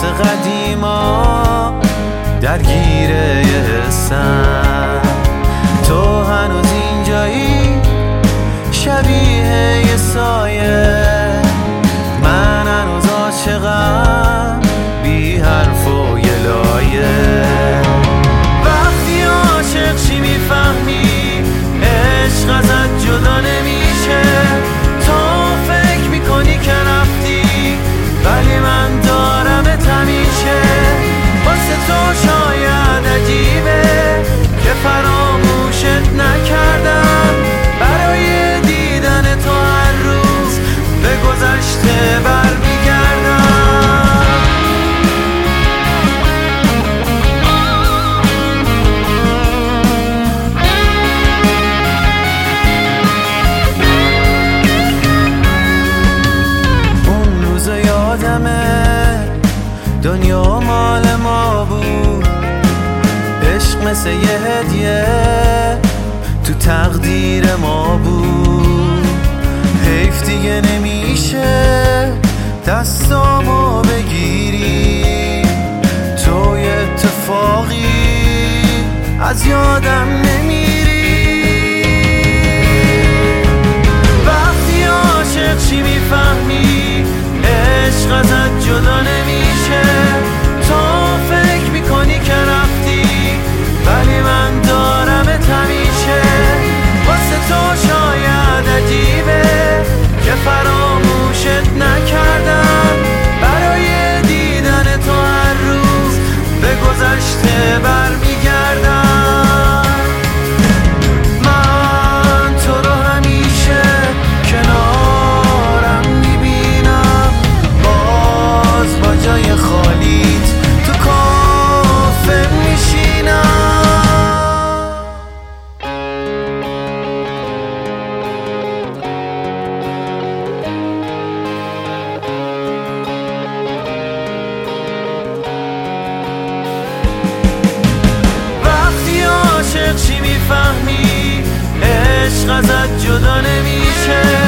مثل قدیما درگیره حسم. تو هنوز اینجایی شبیه یه سایه، من هنوز عاشقم بی حرف و یه لایه. وقتی عاشق چی میفهمی عشق ازت جدا نمیشه. تو فکر میکنی که رفتی ولی من دارمت همیشه. واسه تو شاید عجیبه که فراموشت نکردم، برای دیدن تو هر روز به گذشته برمیگردم. اون روز یادمه دنیا مال ما بود، عشق مثل یه هدیه تو تقدیر ما بود. حیف دیگه نمیشه دستامو بگیری، تو یه اتفاقی از یادم نمیری. وقتی عاشق چی میفهمی عشق ازت جدا نمیشه. تو فکر میکنی که رفتی ولی من دارمت همیشه. واسه تو شاید عجیبه که فراموشت نکردم، برای دیدن تو هر روز به گذشته برمیگردم. من تو رو همیشه کنارم میبینم، باز با جای خالیت تو کافه میشینم. چی میفهمی عشق ازت جدا نمیشه.